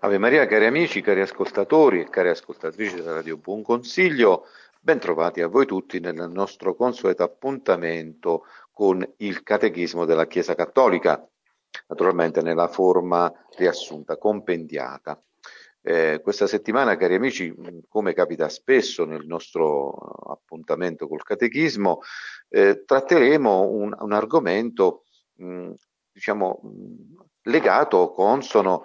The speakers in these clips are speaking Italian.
Ave Maria, cari amici, cari ascoltatori e cari ascoltatrici della Radio Buon Consiglio, ben trovati a voi tutti nel nostro consueto appuntamento con il Catechismo della Chiesa Cattolica, naturalmente nella forma riassunta, compendiata. Questa settimana, cari amici, come capita spesso nel nostro appuntamento col Catechismo, tratteremo un argomento, diciamo, legato, consono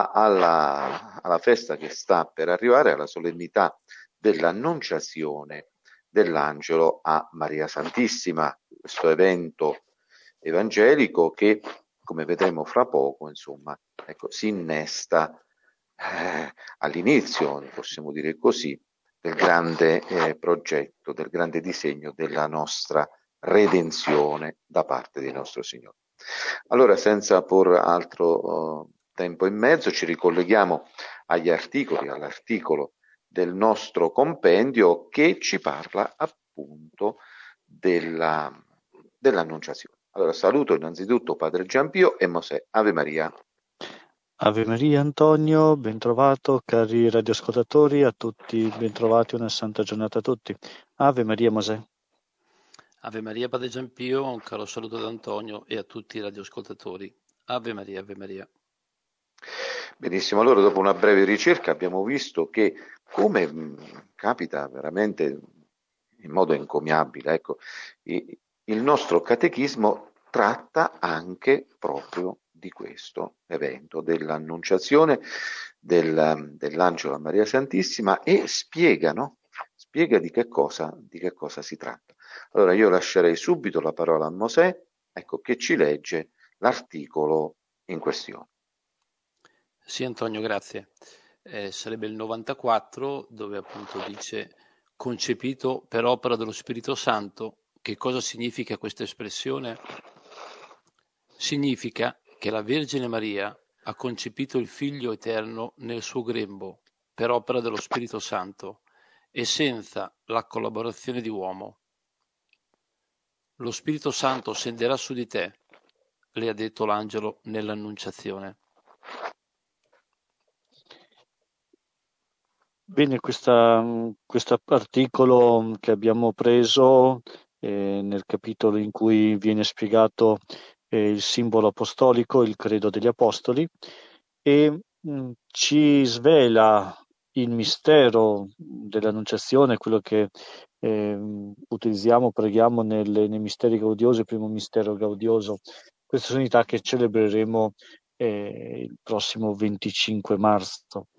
alla festa che sta per arrivare, alla solennità dell'annunciazione dell'angelo a Maria Santissima, questo evento evangelico che, come vedremo fra poco, insomma, ecco, si innesta all'inizio, possiamo dire così, del grande progetto, del grande disegno della nostra redenzione da parte di nostro Signore. Allora, senza porre altro tempo in mezzo, ci ricolleghiamo agli articoli, all'articolo del nostro compendio che ci parla appunto dell'annunciazione. Allora, saluto innanzitutto Padre Giampio e Mosè. Ave Maria. Ave Maria Antonio, ben trovato, cari radioascoltatori, a tutti bentrovati, una santa giornata a tutti. Ave Maria Mosè. Ave Maria Padre Giampio, un caro saluto ad Antonio e a tutti i radioascoltatori. Ave Maria, Ave Maria. Benissimo, allora dopo una breve ricerca abbiamo visto che, come capita veramente in modo encomiabile, ecco, il nostro catechismo tratta anche proprio di questo evento, dell'annunciazione dell'angelo a Maria Santissima e spiega, no? Spiega di che cosa si tratta. Allora io lascerei subito la parola a Mosè, ecco, che ci legge l'articolo in questione. Sì, Antonio, grazie. Sarebbe il 94, dove appunto dice concepito per opera dello Spirito Santo. Che cosa significa questa espressione? Significa che la Vergine Maria ha concepito il Figlio Eterno nel suo grembo per opera dello Spirito Santo e senza la collaborazione di uomo. Lo Spirito Santo scenderà su di te, le ha detto l'angelo nell'Annunciazione. Bene, questo articolo che abbiamo preso nel capitolo in cui viene spiegato il simbolo apostolico, il credo degli apostoli, e ci svela il mistero dell'annunciazione, quello che utilizziamo, preghiamo nei misteri gaudiosi, il primo mistero gaudioso, questa solennità che celebreremo il prossimo 25 marzo.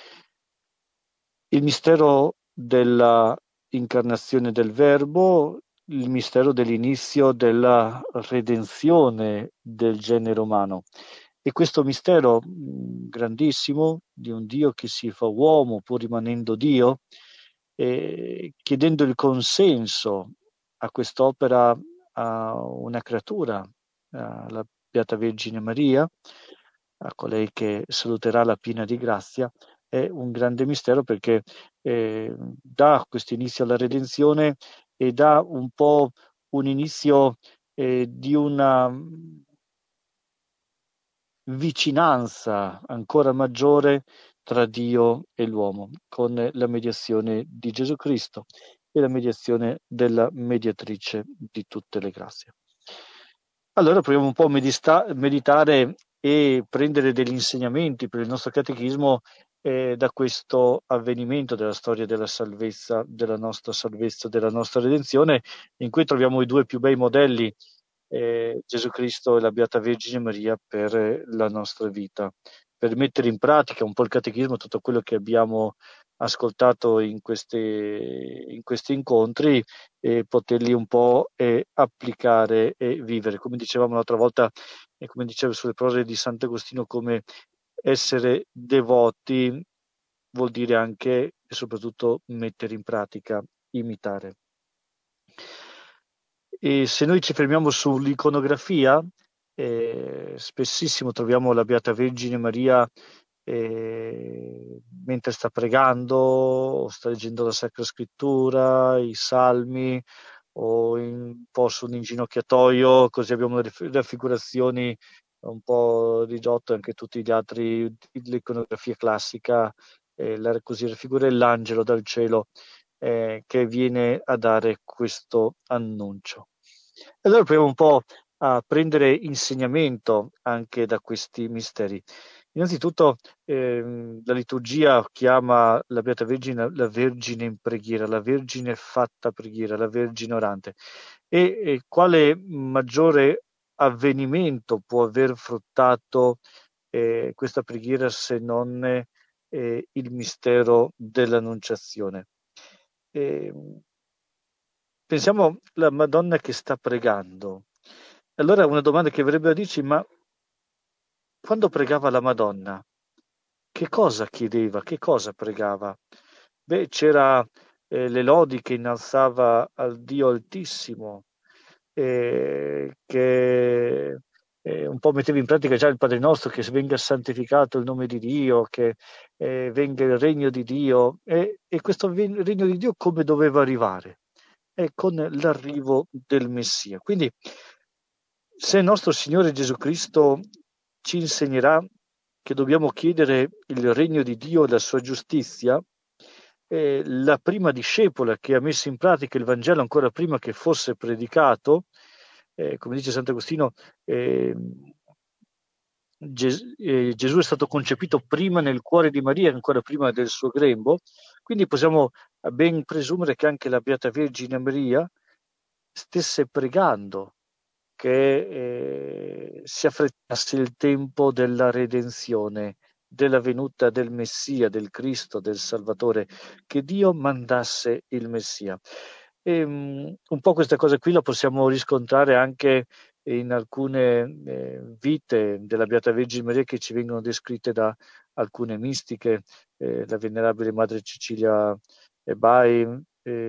Il mistero della incarnazione del Verbo, il mistero dell'inizio della redenzione del genere umano. E questo mistero grandissimo di un Dio che si fa uomo pur rimanendo Dio, chiedendo il consenso a quest'opera a una creatura, alla Beata Vergine Maria, a colei che saluterà la piena di grazia, è un grande mistero perché dà questo inizio alla redenzione e dà un po' un inizio di una vicinanza ancora maggiore tra Dio e l'uomo, con la mediazione di Gesù Cristo e la mediazione della mediatrice di tutte le grazie. Allora proviamo un po' a meditare e prendere degli insegnamenti per il nostro catechismo da questo avvenimento della storia della salvezza, della nostra redenzione, in cui troviamo i due più bei modelli, Gesù Cristo e la Beata Vergine Maria, per la nostra vita, per mettere in pratica un po' il catechismo, tutto quello che abbiamo ascoltato in questi incontri, e poterli un po' applicare e vivere. Come dicevamo l'altra volta, e come dicevo sulle prose di Sant'Agostino, come essere devoti vuol dire anche e soprattutto mettere in pratica, imitare. E se noi ci fermiamo sull'iconografia, spessissimo troviamo la Beata Vergine Maria mentre sta pregando o sta leggendo la Sacra Scrittura, i Salmi, o un po' su un inginocchiatoio, così abbiamo le raffigurazioni un po' di Giotto e anche tutti gli altri, l'iconografia classica, così raffigura l'angelo dal cielo che viene a dare questo annuncio. Allora proviamo un po' a prendere insegnamento anche da questi misteri. Innanzitutto la liturgia chiama la Beata Vergine la Vergine in preghiera, la Vergine fatta preghiera, la Vergine orante. E quale maggiore avvenimento può aver fruttato questa preghiera se non il mistero dell'Annunciazione? Pensiamo alla Madonna che sta pregando. Allora una domanda che avrebbe da dirci, ma quando pregava la Madonna, che cosa chiedeva, che cosa pregava? Beh, c'era le lodi che innalzava al Dio Altissimo, che un po' metteva in pratica già il Padre Nostro, che venga santificato il nome di Dio, che venga il regno di Dio. E questo regno di Dio come doveva arrivare? Con l'arrivo del Messia. Quindi, se il nostro Signore Gesù Cristo ci insegnerà che dobbiamo chiedere il regno di Dio e la sua giustizia, la prima discepola che ha messo in pratica il Vangelo ancora prima che fosse predicato, come dice Sant'Agostino, Gesù è stato concepito prima nel cuore di Maria, ancora prima del suo grembo, quindi possiamo ben presumere che anche la Beata Vergine Maria stesse pregando che si affrettasse il tempo della redenzione, della venuta del Messia, del Cristo, del Salvatore, che Dio mandasse il Messia. Un po' questa cosa qui la possiamo riscontrare anche in alcune vite della Beata Vergine Maria che ci vengono descritte da alcune mistiche, la Venerabile Madre Cecilia Ebai,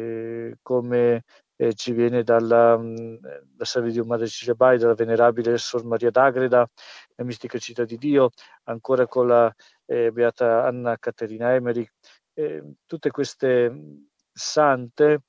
come ci viene dalla Salve Dio Madre Cecilia Ebai, dalla Venerabile Sor Maria d'Agreda, la mistica città di Dio, ancora con la Beata Anna Caterina Emmerich, tutte queste sante,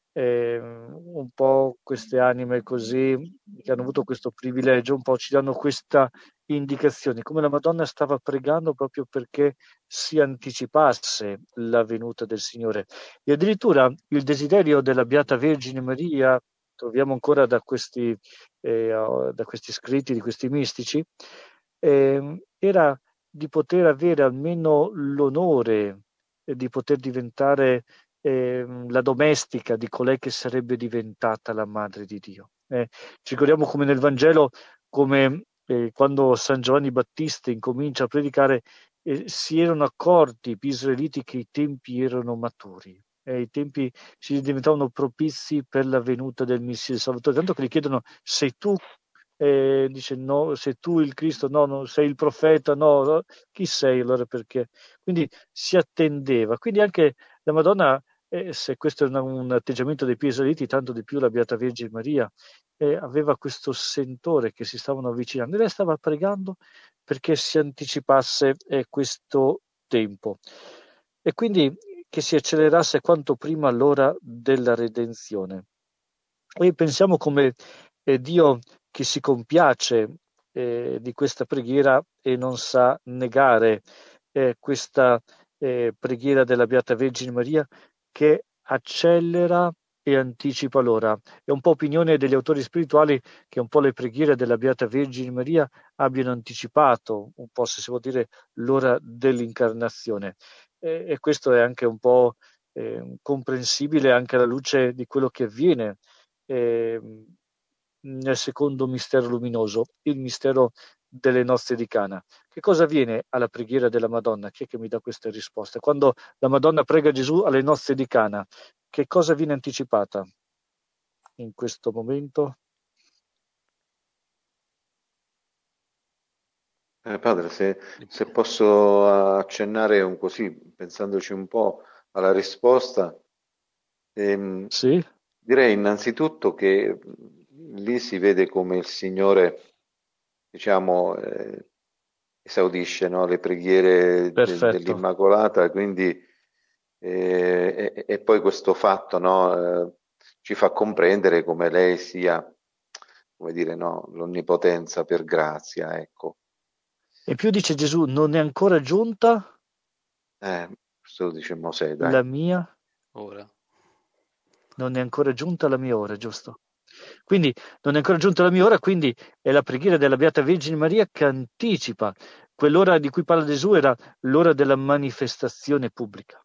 un po' queste anime così che hanno avuto questo privilegio, un po' ci danno questa indicazione, come la Madonna stava pregando proprio perché si anticipasse la venuta del Signore. E addirittura il desiderio della Beata Vergine Maria, troviamo ancora da questi scritti di questi mistici, era di poter avere almeno l'onore di poter diventare la domestica di colei che sarebbe diventata la madre di Dio. Ci ricordiamo come nel Vangelo, come quando San Giovanni Battista incomincia a predicare, si erano accorti gli israeliti che i tempi erano maturi. I tempi si diventavano propizi per la venuta del Messia del Salvatore, tanto che gli chiedono: sei tu? Dice no, sei tu il Cristo? No, no, sei il profeta? No, no. Chi sei allora? Perché? Quindi si attendeva. Quindi anche la Madonna, se questo è un atteggiamento dei più israeliti, tanto di più la Beata Vergine Maria, aveva questo sentore che si stavano avvicinando e lei stava pregando perché si anticipasse questo tempo e quindi che si accelerasse quanto prima l'ora della redenzione. E pensiamo come Dio che si compiace di questa preghiera e non sa negare questa preghiera della Beata Vergine Maria, che accelera e anticipa l'ora. È un po' opinione degli autori spirituali che un po' le preghiere della Beata Vergine Maria abbiano anticipato, un po' se si può dire, l'ora dell'incarnazione. E questo è anche un po' comprensibile anche alla luce di quello che avviene nel secondo mistero luminoso, il mistero delle nozze di Cana. Che cosa avviene alla preghiera della Madonna? Chi è che mi dà queste risposte? Quando la Madonna prega Gesù alle nozze di Cana, che cosa viene anticipata in questo momento? Padre, se posso accennare così, pensandoci un po' alla risposta, Sì? direi innanzitutto che lì si vede come il Signore, diciamo, esaudisce, no, le preghiere Perfetto. dell'Immacolata, quindi e poi questo fatto, no, ci fa comprendere come lei sia come dire, no, l'onnipotenza per grazia, ecco. E più dice Gesù, non è ancora giunta Questo lo dice Mosè, dai. la mia, ora. non è ancora giunta la mia ora, giusto? Quindi non è ancora giunta la mia ora, quindi è la preghiera della Beata Vergine Maria che anticipa. Quell'ora di cui parla Gesù era l'ora della manifestazione pubblica,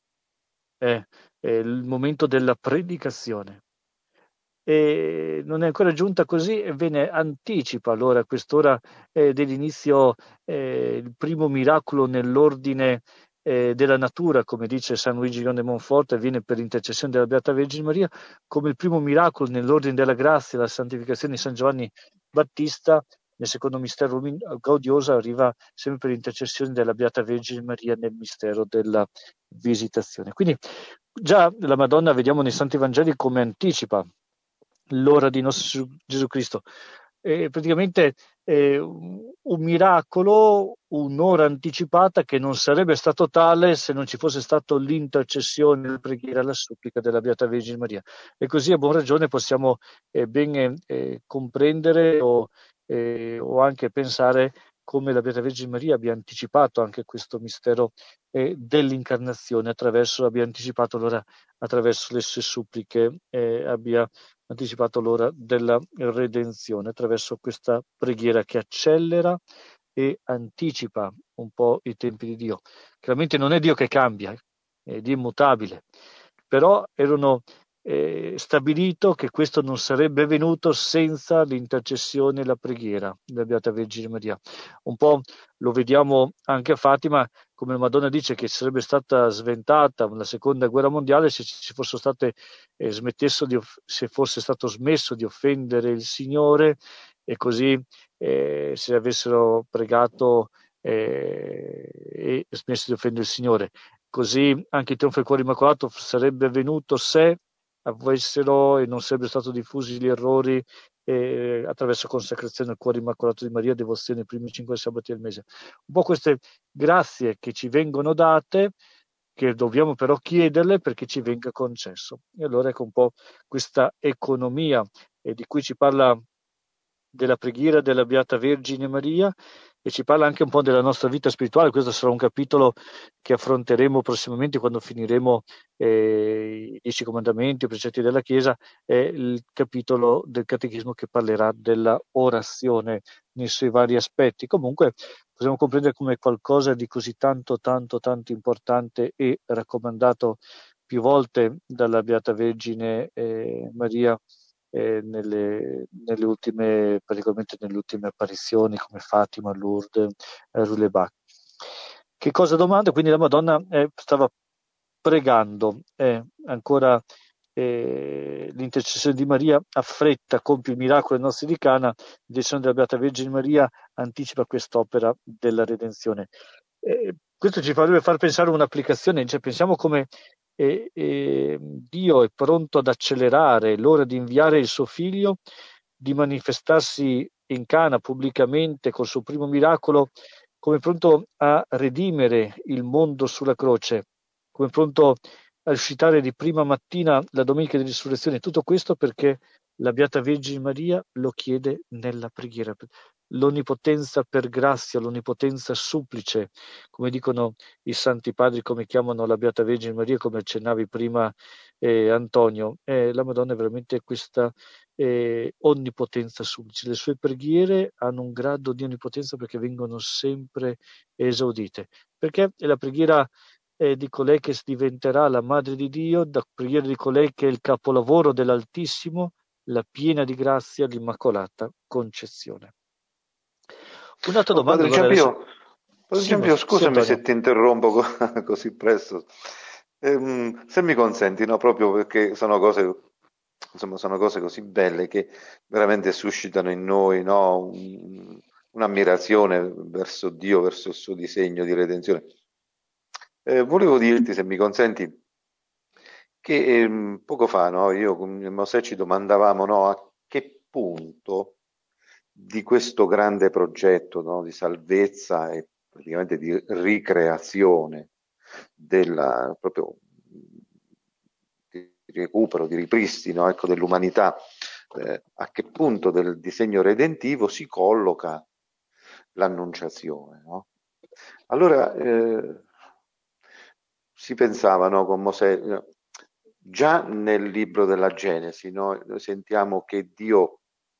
è il momento della predicazione. E non è ancora giunta così, ebbene anticipa allora quest'ora dell'inizio, il primo miracolo nell'ordine della natura, come dice San Luigi Leone Monforte, avviene per intercessione della Beata Vergine Maria, come il primo miracolo nell'ordine della grazia, la santificazione di San Giovanni Battista, nel secondo mistero gaudioso arriva sempre per intercessione della Beata Vergine Maria nel mistero della visitazione. Quindi già la Madonna vediamo nei Santi Vangeli come anticipa l'ora di nostro Gesù Cristo. Praticamente un miracolo, un'ora anticipata che non sarebbe stato tale se non ci fosse stato l'intercessione, la preghiera, la supplica della Beata Vergine Maria. E così a buon ragione possiamo ben comprendere o anche pensare come la Beata Vergine Maria abbia anticipato anche questo mistero dell'incarnazione, abbia anticipato allora attraverso le sue suppliche, abbia anticipato l'ora della redenzione attraverso questa preghiera che accelera e anticipa un po' i tempi di Dio. Chiaramente non è Dio che cambia, è Dio immutabile, però erano stabilito che questo non sarebbe venuto senza l'intercessione e la preghiera della Beata Vergine Maria. Un po' lo vediamo anche a Fatima, come la Madonna dice che sarebbe stata sventata la seconda guerra mondiale se ci fosse state se fosse stato smesso di offendere il Signore e così se avessero pregato e smesso di offendere il Signore. Così anche il trionfo del cuore immacolato sarebbe venuto se avessero e non sarebbero stati diffusi gli errori attraverso consacrazione al cuore immacolato di Maria, devozione ai primi 5 sabati del mese. Un po' queste grazie che ci vengono date, che dobbiamo però chiederle perché ci venga concesso. E allora ecco un po' questa economia di cui ci parla della preghiera della Beata Vergine Maria e ci parla anche un po' della nostra vita spirituale. Questo sarà un capitolo che affronteremo prossimamente quando finiremo i 10 comandamenti, i precetti della Chiesa, è il capitolo del Catechismo che parlerà della orazione nei suoi vari aspetti. Comunque possiamo comprendere come qualcosa di così tanto importante e raccomandato più volte dalla Beata Vergine Maria nelle ultime, particolarmente nelle ultime apparizioni come Fatima, Lourdes, Roulebac. Che cosa domanda? Quindi la Madonna stava pregando, ancora l'intercessione di Maria affretta, compie il miracolo ai nostri di Cana, l'intercessione della Beata Vergine Maria anticipa quest'opera della redenzione. Questo ci farebbe far pensare a un'applicazione, cioè pensiamo come Dio è pronto ad accelerare l'ora di inviare il suo figlio, di manifestarsi in Cana pubblicamente col suo primo miracolo, come pronto a redimere il mondo sulla croce, come pronto a suscitare di prima mattina la domenica di risurrezione. Tutto questo perché la Beata Vergine Maria lo chiede nella preghiera. L'onnipotenza per grazia, l'onnipotenza supplice, come dicono i Santi Padri, come chiamano la Beata Vergine Maria, come accennavi prima Antonio. La Madonna è veramente questa onnipotenza supplice. Le sue preghiere hanno un grado di onnipotenza perché vengono sempre esaudite. Perché è la preghiera di colei che diventerà la Madre di Dio, la preghiera di colei che è il capolavoro dell'Altissimo, la piena di grazia, l'Immacolata Concezione. Un'altra domanda. Padre Giampio, scusami sì, se ti interrompo così presto. Se mi consenti, no, proprio perché sono cose, insomma, sono cose così belle che veramente suscitano in noi, no, un'ammirazione verso Dio, verso il suo disegno di redenzione. Volevo dirti, se mi consenti, che poco fa, no, io con Mosè ci domandavamo, no, a che punto di questo grande progetto, no, di salvezza e praticamente di ricreazione proprio di recupero, di ripristino, ecco, dell'umanità a che punto del disegno redentivo si colloca l'annunciazione, no? Allora si pensava, no, con Mosè, già nel libro della Genesi, no, noi sentiamo che Dio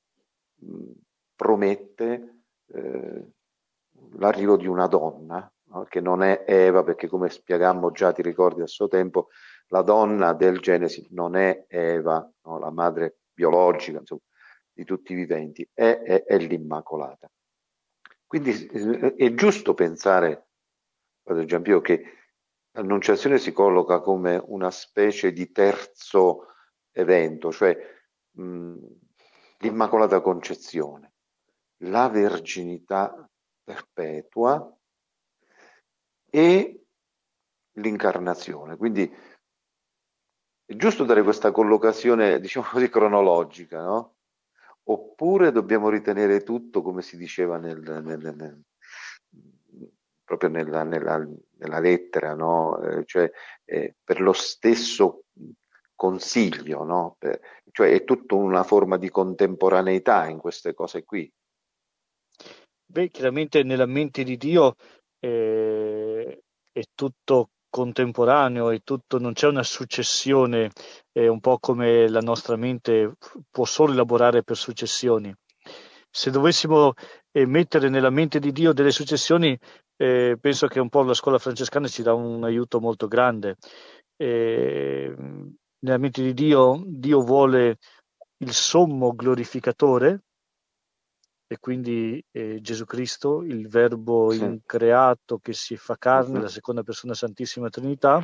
promette l'arrivo di una donna, no, che non è Eva, perché come spiegammo già, ti ricordi a suo tempo, la donna del Genesi non è Eva, no, la madre biologica, insomma, di tutti i viventi, è l'Immacolata. Quindi è giusto pensare, Padre Giampiero, che l'Annunciazione si colloca come una specie di terzo evento, cioè l'Immacolata Concezione, la verginità perpetua e l'incarnazione. Quindi è giusto dare questa collocazione, diciamo così, cronologica, no? Oppure dobbiamo ritenere tutto, come si diceva proprio nella lettera, no? Cioè per lo stesso consiglio, no? Cioè è tutta una forma di contemporaneità in queste cose qui. Beh, chiaramente nella mente di Dio è tutto contemporaneo, è tutto, non c'è una successione, un po' come la nostra mente può solo elaborare per successioni. Se dovessimo mettere nella mente di Dio delle successioni, penso che un po' la scuola francescana ci dà un aiuto molto grande. Nella mente di Dio, Dio vuole il sommo glorificatore, e quindi Gesù Cristo, il Verbo Sì. increato che si fa carne, la seconda persona Santissima Trinità,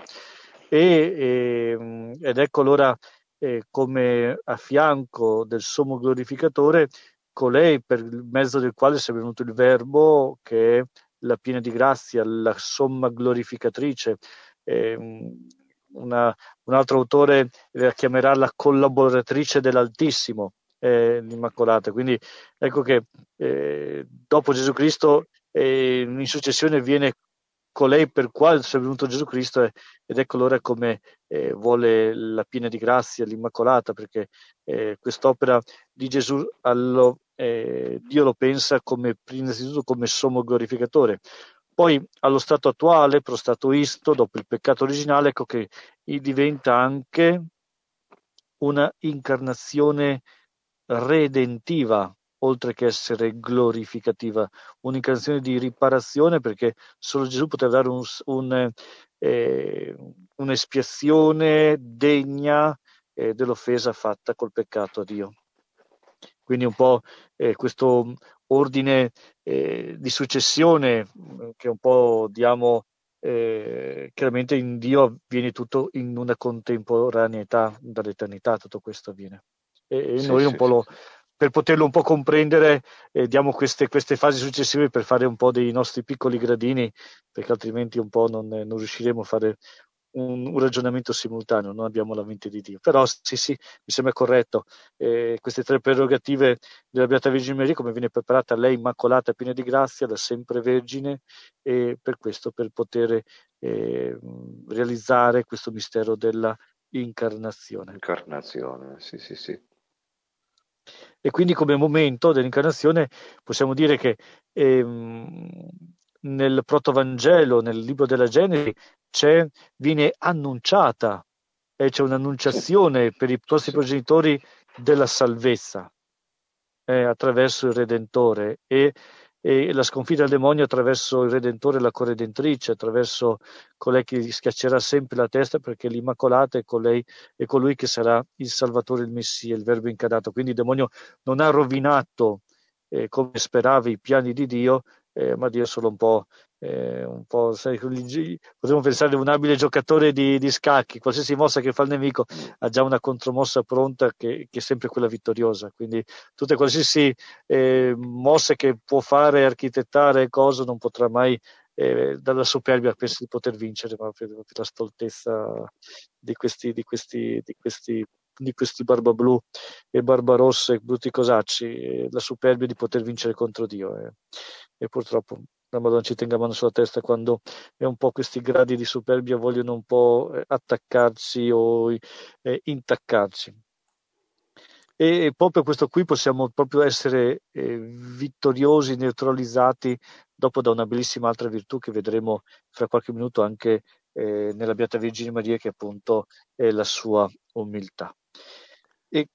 ed ecco allora come a fianco del sommo glorificatore, colei per mezzo del quale si è venuto il Verbo, che è la piena di grazia, la somma glorificatrice. Un altro autore la chiamerà la collaboratrice dell'Altissimo, l'Immacolata. Quindi ecco che dopo Gesù Cristo in successione viene colei per quale è venuto Gesù Cristo, ed ecco allora come vuole la piena di grazia, l'Immacolata, perché quest'opera di Gesù Dio lo pensa come, prima di tutto, come sommo glorificatore. Poi allo stato attuale, prostatoisto, dopo il peccato originale, ecco che diventa anche una incarnazione redentiva, oltre che essere glorificativa, un'incarnazione di riparazione, perché solo Gesù poteva dare un'espiazione degna dell'offesa fatta col peccato a Dio. Quindi un po' questo ordine di successione che un po' diamo, chiaramente in Dio avviene tutto in una contemporaneità, dall'eternità tutto questo avviene. E Sì, noi un sì, po' sì. per poterlo un po' comprendere, diamo queste fasi successive per fare un po' dei nostri piccoli gradini, perché altrimenti un po' non riusciremo a fare un ragionamento simultaneo, non abbiamo la mente di Dio. Però sì, mi sembra corretto. Queste tre prerogative della Beata Vergine Maria, come viene preparata lei, immacolata, piena di grazia, da sempre vergine, e per questo, per poter realizzare questo mistero della incarnazione. Incarnazione, sì, sì, sì. E quindi come momento dell'incarnazione possiamo dire che nel Protovangelo, nel libro della Genesi, viene annunciata, c'è un'annunciazione per i nostri progenitori della salvezza attraverso il Redentore, e la sconfitta del demonio attraverso il Redentore e la corredentrice, attraverso colei che gli schiaccerà sempre la testa, perché l'Immacolata è colui che sarà il Salvatore, il Messia, il Verbo incarnato. Quindi il demonio non ha rovinato come speravi i piani di Dio, ma Dio è solo un po', sai, potremmo pensare a un abile giocatore di scacchi, qualsiasi mossa che fa il nemico ha già una contromossa pronta che è sempre quella vittoriosa. Quindi tutte qualsiasi mosse che può fare, architettare, cosa, non potrà mai dalla superbia penso di poter vincere, ma per la stoltezza di questi Barbablù e Barbarossa e brutti cosacci, la superbia di poter vincere contro Dio. E purtroppo la Madonna ci tenga mano sulla testa quando è un po' questi gradi di superbia vogliono un po' attaccarci o intaccarci. e proprio questo qui possiamo proprio essere vittoriosi, neutralizzati dopo da una bellissima altra virtù che vedremo fra qualche minuto anche nella Beata Vergine Maria, che appunto è la sua umiltà. E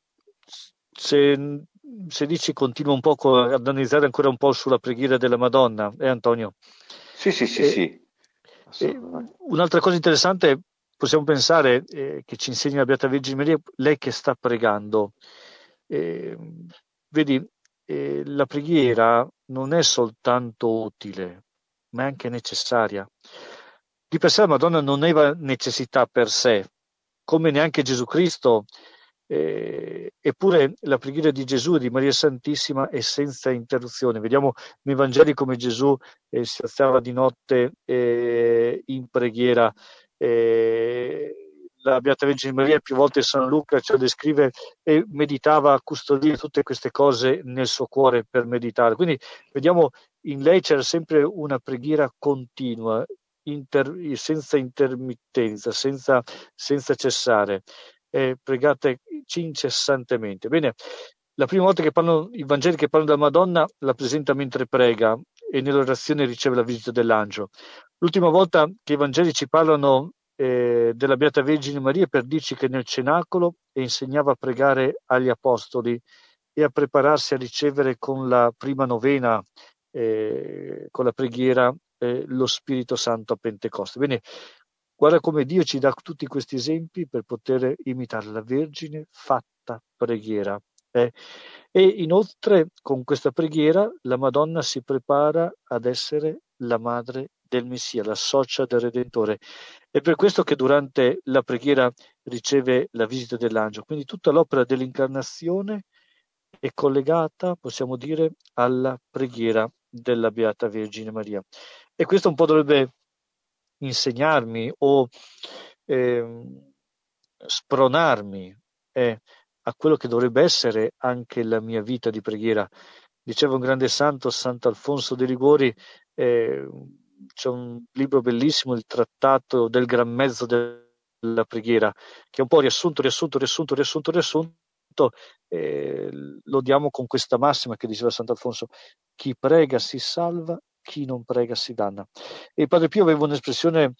se dici continua un poco ad analizzare ancora un po' sulla preghiera della Madonna, Antonio? Sì, assolutamente. Un'altra cosa interessante, possiamo pensare che ci insegna la Beata Vergine Maria, lei che sta pregando. Vedi, la preghiera non è soltanto utile, ma è anche necessaria. Di per sé la Madonna non aveva necessità per sé, come neanche Gesù Cristo, eppure la preghiera di Gesù e di Maria Santissima è senza interruzione. Vediamo nei Vangeli come Gesù si alzava di notte in preghiera. La Beata Vergine Maria, più volte San Luca ce lo descrive, e meditava a custodire tutte queste cose nel suo cuore per meditare. Quindi vediamo in lei c'era sempre una preghiera continua, senza intermittenza, senza cessare. Pregate incessantemente. Bene, la prima volta che parlano i Vangeli che parlano della Madonna la presenta mentre prega e nell'orazione riceve la visita dell'angelo. L'ultima volta che i Vangeli ci parlano della Beata Vergine Maria per dirci che nel cenacolo insegnava a pregare agli apostoli e a prepararsi a ricevere con la prima novena, con la preghiera, lo Spirito Santo a Pentecoste. Bene, guarda come Dio ci dà tutti questi esempi per poter imitare la Vergine fatta preghiera. E inoltre con questa preghiera la Madonna si prepara ad essere la madre del Messia, la socia del Redentore. È per questo che durante la preghiera riceve la visita dell'angelo. Quindi tutta l'opera dell'incarnazione è collegata, possiamo dire, alla preghiera della Beata Vergine Maria. E questo un po' dovrebbe insegnarmi o spronarmi a quello che dovrebbe essere anche la mia vita di preghiera. Diceva un grande santo, Sant'Alfonso de Liguori, c'è un libro bellissimo, il Trattato del Gran Mezzo della Preghiera, che è un po' riassunto, lo diamo con questa massima che diceva Sant'Alfonso: chi prega si salva, chi non prega si danna. E Padre Pio aveva un'espressione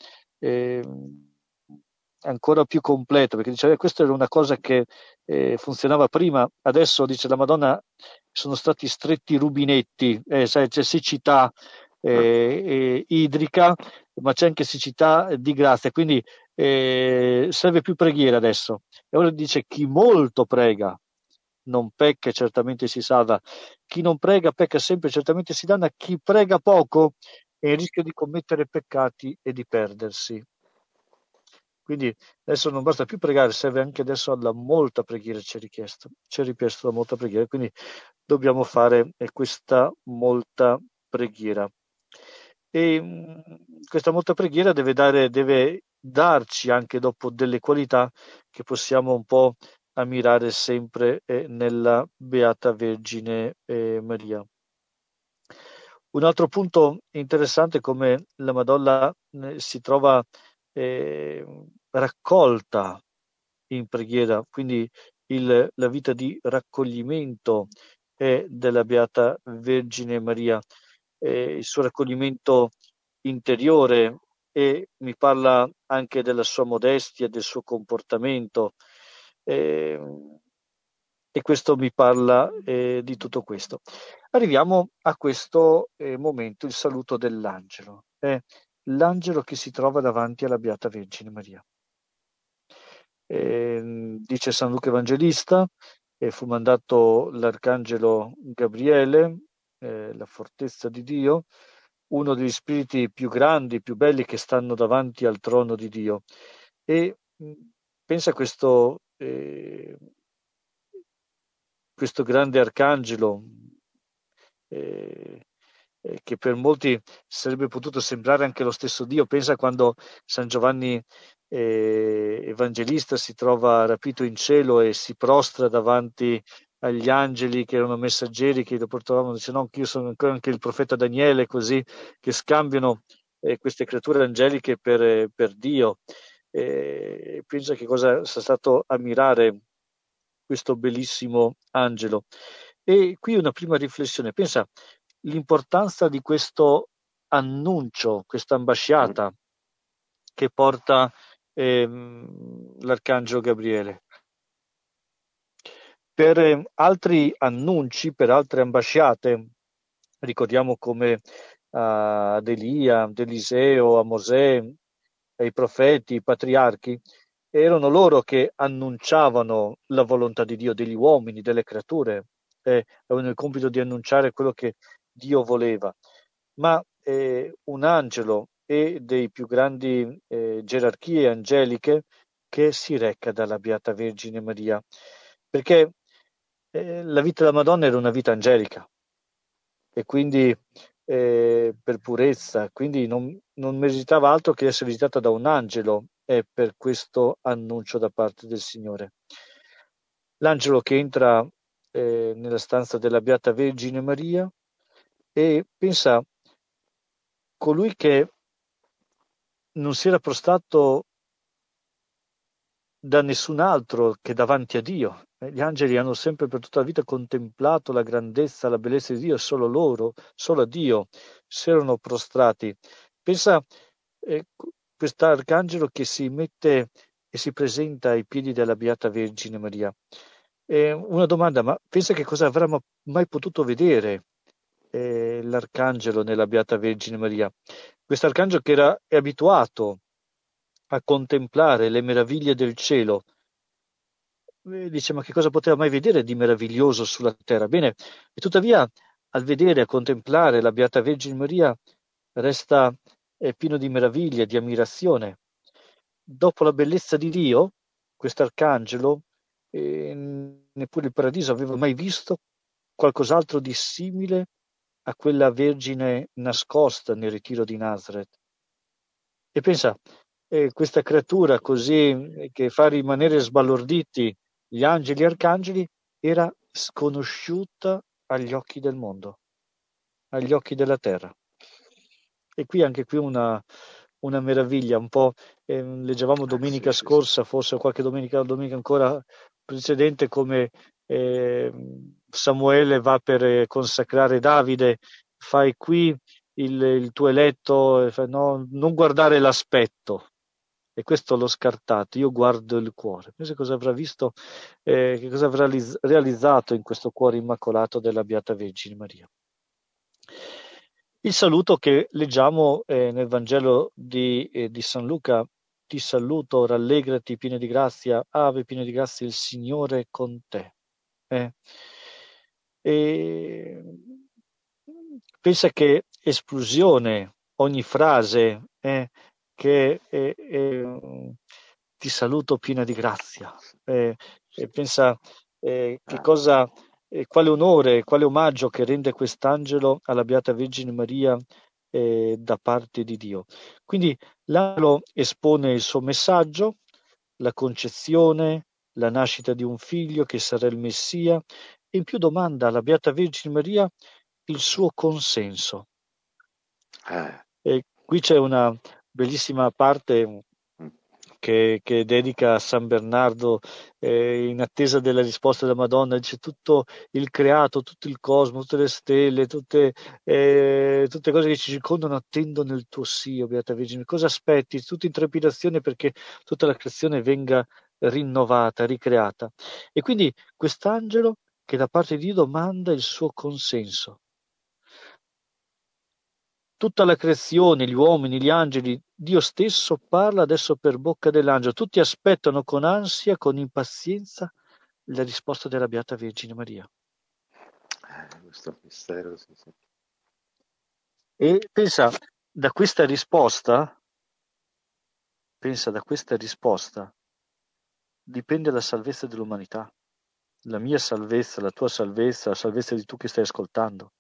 ancora più completa, perché diceva questa era una cosa che funzionava prima, adesso, dice la Madonna, sono stati stretti i rubinetti, sai, c'è siccità idrica, ma c'è anche siccità di grazia, quindi serve più preghiera adesso. E ora dice: chi molto prega non pecca e certamente si salva, chi non prega pecca sempre e certamente si danna, chi prega poco è il rischio di commettere peccati e di perdersi. Quindi adesso non basta più pregare, serve anche adesso la molta preghiera, ci è richiesto la molta preghiera, quindi dobbiamo fare questa molta preghiera. E questa molta preghiera deve darci anche dopo delle qualità che possiamo un po' ammirare sempre nella Beata Vergine Maria. Un altro punto interessante è come la Madonna si trova raccolta in preghiera, quindi la vita di raccoglimento è della Beata Vergine Maria, il suo raccoglimento interiore, e mi parla anche della sua modestia, del suo comportamento, e questo mi parla di tutto questo. Arriviamo a questo momento, il saluto dell'angelo. L'angelo che si trova davanti alla Beata Vergine Maria. Dice San Luca Evangelista, fu mandato l'arcangelo Gabriele, la fortezza di Dio, uno degli spiriti più grandi, più belli che stanno davanti al trono di Dio. E pensa a questo grande arcangelo, che per molti sarebbe potuto sembrare anche lo stesso Dio. Pensa quando San Giovanni Evangelista si trova rapito in cielo e si prostra davanti agli angeli che erano messaggeri che lo portavano, dice: no, io sono ancora anche il profeta Daniele, così, che scambiano queste creature angeliche per Dio. Pensa che cosa sia stato ammirare questo bellissimo angelo. E qui una prima riflessione, pensa l'importanza di questo annuncio, questa ambasciata che porta l'arcangelo Gabriele. Per altri annunci, per altre ambasciate, ricordiamo come ad Elia, ad Eliseo, a Mosè, ai profeti, ai patriarchi, erano loro che annunciavano la volontà di Dio, degli uomini, delle creature, avevano il compito di annunciare quello che Dio voleva. Ma un angelo e dei più grandi gerarchie angeliche che si reca dalla Beata Vergine Maria, perché la vita della Madonna era una vita angelica e quindi per purezza, quindi non meritava altro che essere visitata da un angelo per questo annuncio da parte del Signore. L'angelo che entra nella stanza della Beata Vergine Maria e pensa, colui che non si era prostrato da nessun altro che davanti a Dio. Gli angeli hanno sempre per tutta la vita contemplato la grandezza, la bellezza di Dio, solo loro, solo a Dio si erano prostrati. Pensa quest'arcangelo che si mette e si presenta ai piedi della Beata Vergine Maria. Una domanda, ma pensa che cosa avrà mai potuto vedere l'arcangelo nella Beata Vergine Maria? Quest'arcangelo che è abituato a contemplare le meraviglie del cielo, dice, ma che cosa poteva mai vedere di meraviglioso sulla terra? Bene, e tuttavia al vedere, a contemplare la Beata Vergine Maria resta pieno di meraviglia, di ammirazione. Dopo la bellezza di Dio, quest'arcangelo, neppure il paradiso aveva mai visto qualcos'altro di simile a quella Vergine nascosta nel ritiro di Nazareth. E pensa, questa creatura così che fa rimanere sbalorditi gli angeli e arcangeli era sconosciuta agli occhi del mondo, agli occhi della terra. E qui anche qui una meraviglia, un po' leggevamo domenica scorsa, forse qualche domenica ancora precedente, come Samuele va per consacrare Davide, fai qui il tuo eletto, no, non guardare l'aspetto. E questo l'ho scartato, io guardo il cuore. Pensa cosa avrà visto, che cosa avrà realizzato in questo cuore immacolato della Beata Vergine Maria. Il saluto che leggiamo nel Vangelo di San Luca: ti saluto, rallegrati, piena di grazia, ave piena di grazia, il Signore è con te. E pensa che esplosione ogni frase che ti saluto piena di grazia. Pensa che cosa, quale onore, quale omaggio che rende quest'angelo alla Beata Vergine Maria da parte di Dio. Quindi l'angelo espone il suo messaggio, la concezione, la nascita di un figlio che sarà il Messia, e in più domanda alla Beata Vergine Maria il suo consenso. E qui c'è una bellissima parte che dedica a San Bernardo in attesa della risposta della Madonna. Dice: tutto il creato, tutto il cosmo, tutte le stelle, tutte cose che ci circondano attendono il tuo sì, o Beata Vergine. Cosa aspetti? Tutta in trepidazione perché tutta la creazione venga rinnovata, ricreata. E quindi quest'angelo che da parte di Dio domanda il suo consenso. Tutta la creazione, gli uomini, gli angeli, Dio stesso parla adesso per bocca dell'angelo. Tutti aspettano con ansia, con impazienza, la risposta della Beata Vergine Maria. Questo mistero, sì. E pensa, da questa risposta dipende la salvezza dell'umanità. La mia salvezza, la tua salvezza, la salvezza di tu che stai ascoltando.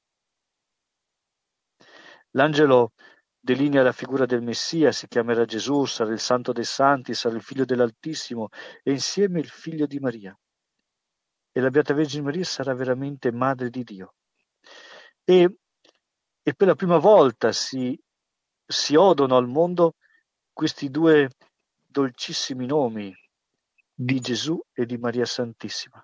L'angelo delinea la figura del Messia, si chiamerà Gesù, sarà il Santo dei Santi, sarà il Figlio dell'Altissimo e insieme il Figlio di Maria. E la Beata Vergine Maria sarà veramente Madre di Dio. E per la prima volta si odono al mondo questi due dolcissimi nomi, di Gesù e di Maria Santissima.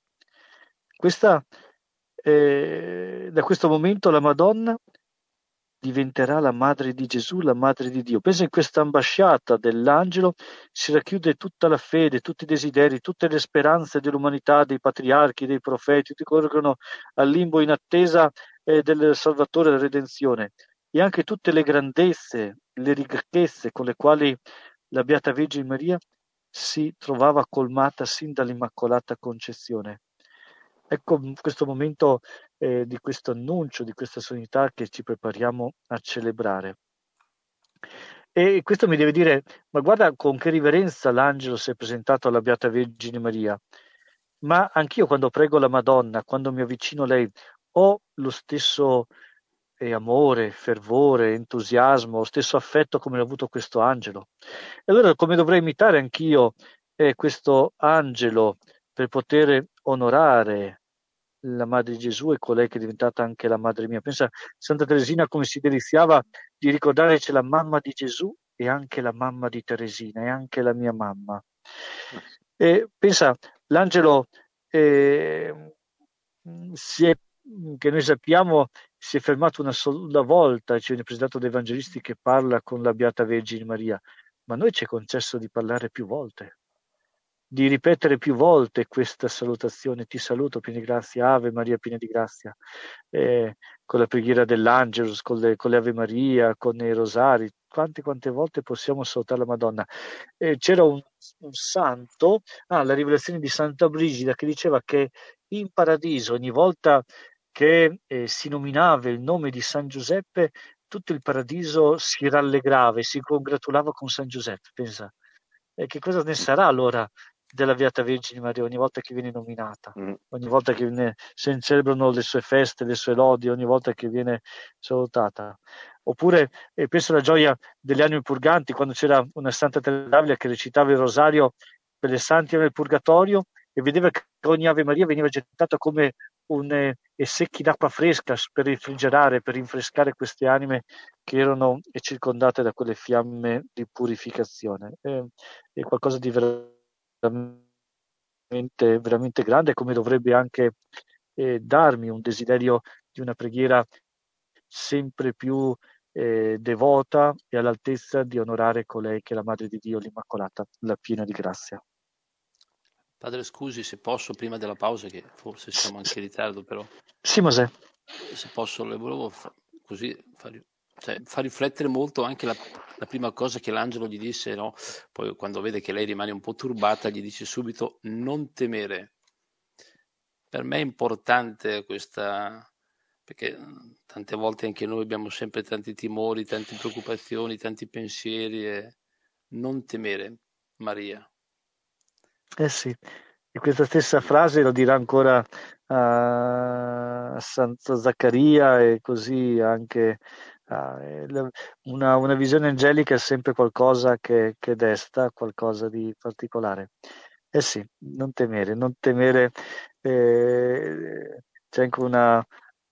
Da questo momento la Madonna diventerà la madre di Gesù, la madre di Dio. Pensa, in questa ambasciata dell'angelo si racchiude tutta la fede, tutti i desideri, tutte le speranze dell'umanità, dei patriarchi, dei profeti, tutti coloro che erano al limbo in attesa del Salvatore, della redenzione, e anche tutte le grandezze, le ricchezze con le quali la Beata Vergine Maria si trovava colmata sin dall'Immacolata Concezione. Ecco questo momento di questo annuncio, di questa solennità che ci prepariamo a celebrare. E questo mi deve dire, ma guarda con che riverenza l'angelo si è presentato alla Beata Vergine Maria. Ma anch'io quando prego la Madonna, quando mi avvicino a lei, ho lo stesso amore, fervore, entusiasmo, lo stesso affetto come l'ha avuto questo angelo. E allora come dovrei imitare anch'io questo angelo per poter onorare la madre di Gesù e colei che è diventata anche la madre mia. Pensa, Santa Teresina come si deliziava di ricordare c'è la mamma di Gesù e anche la mamma di Teresina e anche la mia mamma. E pensa, l'angelo che noi sappiamo si è fermato una sola volta, ci viene presentato dai Evangelisti che parla con la Beata Vergine Maria, ma a noi ci è concesso di parlare più volte, di ripetere più volte questa salutazione: ti saluto piena di grazia, Ave Maria piena di grazia, con la preghiera dell'Angelus, con le Ave Maria, con i rosari, quante volte possiamo salutare la Madonna. C'era un santo, la rivelazione di Santa Brigida, che diceva che in paradiso ogni volta che si nominava il nome di San Giuseppe, tutto il paradiso si rallegrava e si congratulava con San Giuseppe. Pensa, che cosa ne sarà allora della Beata Vergine Maria ogni volta che viene nominata, ogni volta che si celebrano le sue feste, le sue lodi, ogni volta che viene salutata. Oppure penso alla gioia delle anime purganti, quando c'era una Santa Teresa che recitava il rosario per le santi nel purgatorio e vedeva che ogni Ave Maria veniva gettata come secchi d'acqua fresca per refrigerare, per rinfrescare queste anime che erano circondate da quelle fiamme di purificazione. È qualcosa di veramente grande, come dovrebbe anche darmi un desiderio di una preghiera sempre più devota e all'altezza di onorare colei che è la Madre di Dio, l'Immacolata, la piena di grazia. Padre, scusi se posso, prima della pausa, che forse siamo anche in ritardo, però. Sì, Mosè. Se posso, le volevo così fa riflettere molto anche la prima cosa che l'angelo gli disse, no? Poi quando vede che lei rimane un po' turbata, gli dice subito: non temere. Per me è importante questa, perché tante volte anche noi abbiamo sempre tanti timori, tante preoccupazioni, tanti pensieri, e non temere, Maria. Sì, e questa stessa frase lo dirà ancora a Santo Zaccaria, e così anche una visione angelica è sempre qualcosa che desta, qualcosa di particolare. Sì, non temere, c'è anche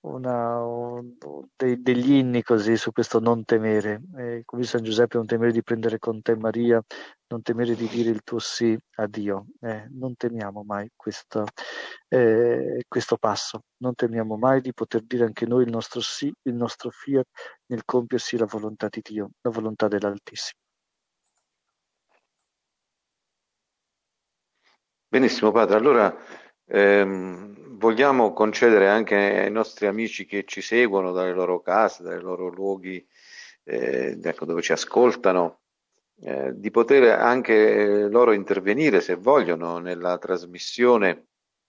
degli inni così su questo non temere, come San Giuseppe: non temere di prendere con te Maria, non temere di dire il tuo sì a Dio. Non temiamo mai questo passo, non temiamo mai di poter dire anche noi il nostro sì, il nostro fiat nel compiersi la volontà di Dio, la volontà dell'Altissimo. Benissimo, Padre. Allora vogliamo concedere anche ai nostri amici che ci seguono dalle loro case, dai loro luoghi dove ci ascoltano, di poter anche loro intervenire, se vogliono, nella trasmissione.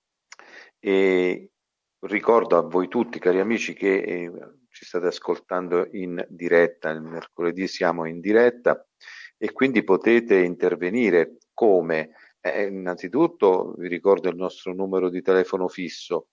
E ricordo a voi tutti, cari amici, che ci state ascoltando in diretta. Il mercoledì siamo in diretta e quindi potete intervenire come? Innanzitutto vi ricordo il nostro numero di telefono fisso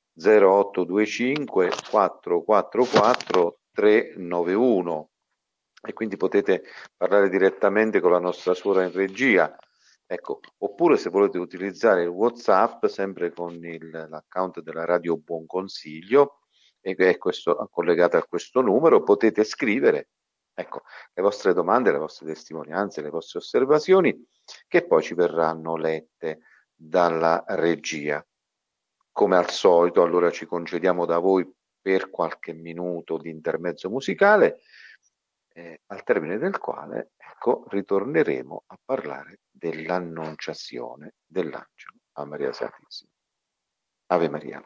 0825 444 391, e quindi potete parlare direttamente con la nostra suora in regia. Ecco, oppure se volete utilizzare il WhatsApp, sempre con l'account della Radio Buon Consiglio, e che è collegato a questo numero, potete scrivere Ecco, le vostre domande, le vostre testimonianze, le vostre osservazioni, che poi ci verranno lette dalla regia. Come al solito, allora ci concediamo da voi per qualche minuto di intermezzo musicale, al termine del quale, ecco, ritorneremo a parlare dell'annunciazione dell'angelo a Maria Santissima. Ave Maria.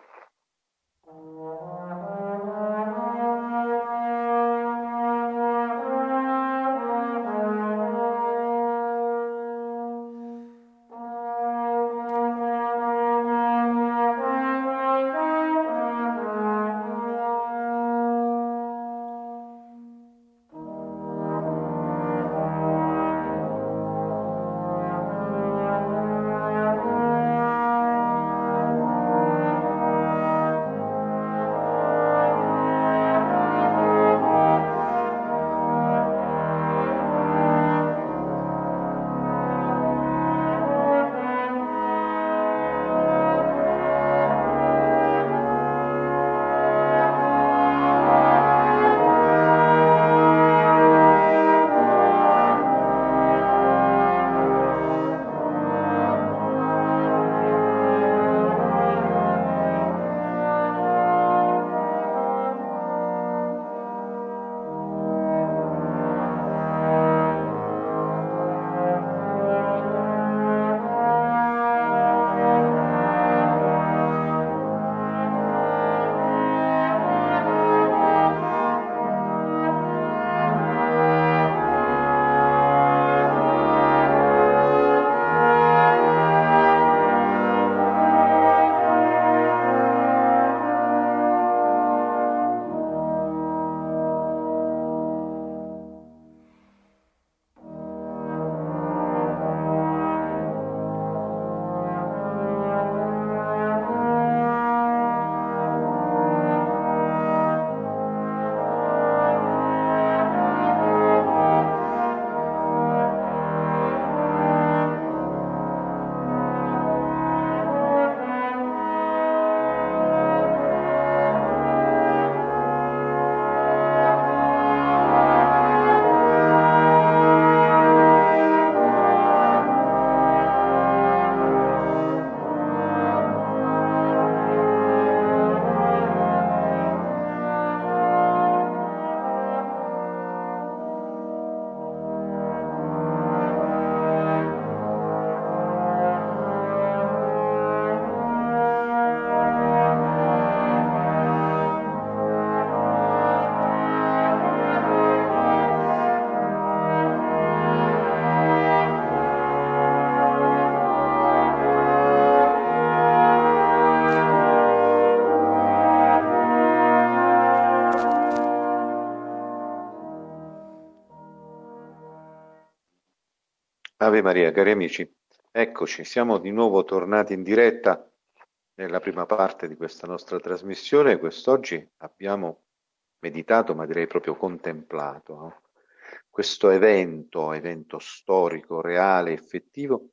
Ave Maria, cari amici, eccoci, siamo di nuovo tornati in diretta nella prima parte di questa nostra trasmissione. Quest'oggi abbiamo meditato, ma direi proprio contemplato, no? Questo evento storico, reale, effettivo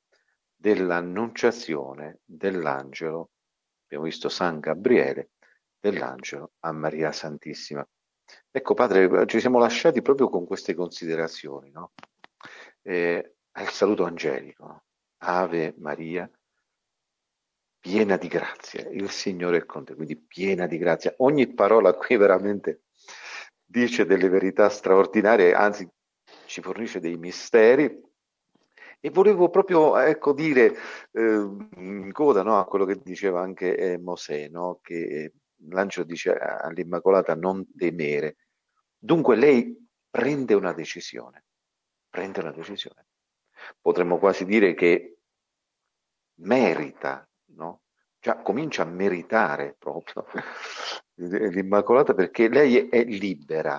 dell'annunciazione dell'angelo, abbiamo visto San Gabriele, dell'angelo a Maria Santissima. Ecco, padre, ci siamo lasciati proprio con queste considerazioni, no? Al saluto angelico, Ave Maria, piena di grazia, il Signore è con te, quindi piena di grazia. Ogni parola qui veramente dice delle verità straordinarie, anzi ci fornisce dei misteri. E volevo proprio, ecco, dire in coda, no, a quello che diceva anche Mosè, no, che l'angelo dice all'Immacolata non temere. Dunque lei prende una decisione. Potremmo quasi dire che merita, no? Già comincia a meritare proprio l'Immacolata, perché lei è libera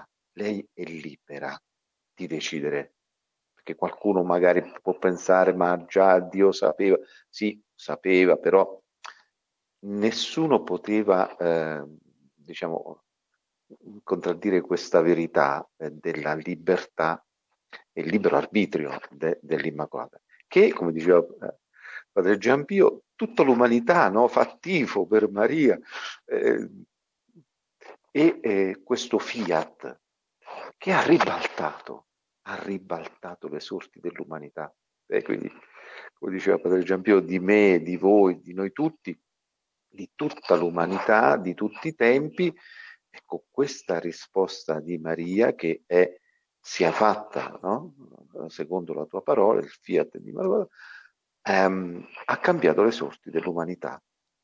di decidere, perché qualcuno magari può pensare ma già Dio sapeva, sì, sapeva, però nessuno poteva, diciamo, contraddire questa verità della libertà e il libero arbitrio dell'Immacolata, che, come diceva Padre Giampio, tutta l'umanità, no, fa tifo per Maria, e questo fiat che ha ribaltato le sorti dell'umanità. E quindi, come diceva Padre Giampio, di me, di voi, di noi tutti, di tutta l'umanità, di tutti i tempi, ecco questa risposta di Maria che sia fatta, no? Secondo la tua parola, il fiat di Maria, ha cambiato le sorti dell'umanità.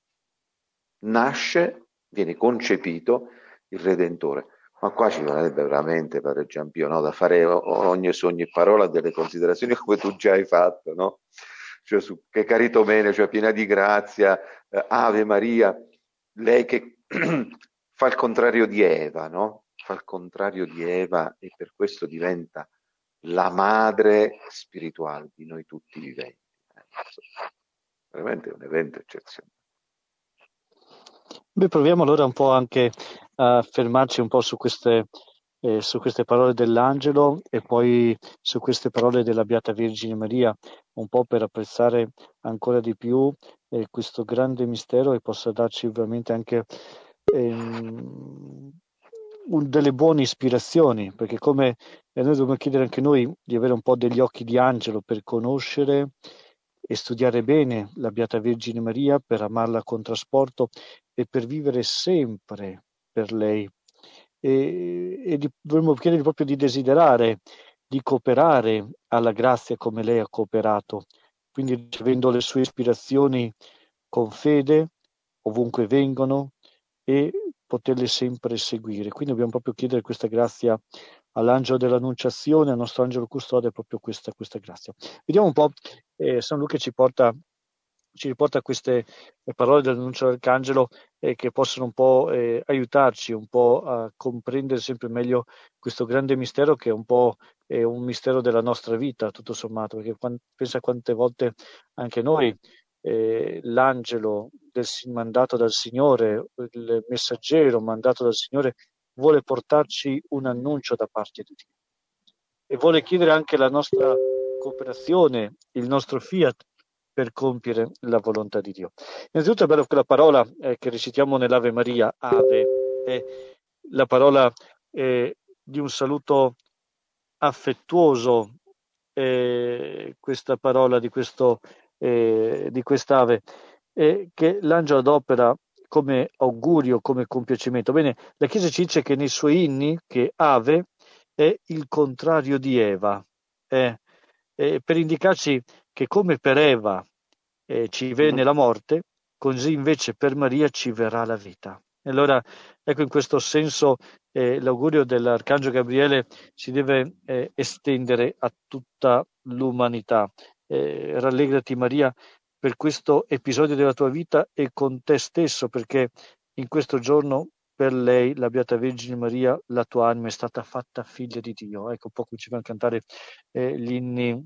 Nasce, viene concepito il Redentore. Ma qua ci vorrebbe veramente, Padre Giampio, no? Da fare su ogni parola delle considerazioni come tu già hai fatto, no? Cioè su che caritomene, cioè piena di grazia, Ave Maria, lei che fa il contrario di Eva, no? Fa il contrario di Eva e per questo diventa la madre spirituale di noi tutti viventi. Veramente è un evento eccezionale. Beh, proviamo allora un po' anche a fermarci un po' su queste parole dell'angelo e poi su queste parole della Beata Vergine Maria, un po' per apprezzare ancora di più questo grande mistero e possa darci ovviamente anche delle buone ispirazioni, perché come noi dobbiamo chiedere anche noi di avere un po' degli occhi di angelo per conoscere e studiare bene la Beata Vergine Maria, per amarla con trasporto e per vivere sempre per lei. E dovremmo chiedere proprio di desiderare, di cooperare alla grazia come lei ha cooperato, quindi ricevendo le sue ispirazioni con fede, ovunque vengono, e poterle sempre seguire. Quindi dobbiamo proprio chiedere questa grazia all'angelo dell'Annunciazione, al nostro angelo custode, proprio questa grazia. Vediamo un po', San Luca ci riporta queste parole dell'annuncio dell'Arcangelo che possono un po' aiutarci un po' a comprendere sempre meglio questo grande mistero che è un po' un mistero della nostra vita, tutto sommato, perché pensa quante volte anche noi l'angelo mandato dal Signore, il messaggero mandato dal Signore, vuole portarci un annuncio da parte di Dio e vuole chiedere anche la nostra cooperazione, il nostro fiat per compiere la volontà di Dio. Innanzitutto è bello quella parola che recitiamo nell'Ave Maria, Ave, è la parola di un saluto affettuoso, questa parola di quest'Ave, che l'angelo adopera come augurio, come compiacimento. Bene, la Chiesa ci dice che nei suoi inni, che Ave è il contrario di Eva, per indicarci che come per Eva ci venne la morte, così invece per Maria ci verrà la vita. E allora, ecco, in questo senso l'augurio dell'Arcangelo Gabriele si deve estendere a tutta l'umanità. Rallegrati Maria per questo episodio della tua vita e con te stesso, perché in questo giorno per lei, la Beata Vergine Maria, la tua anima è stata fatta figlia di Dio. Ecco un po' come ci fanno cantare gli inni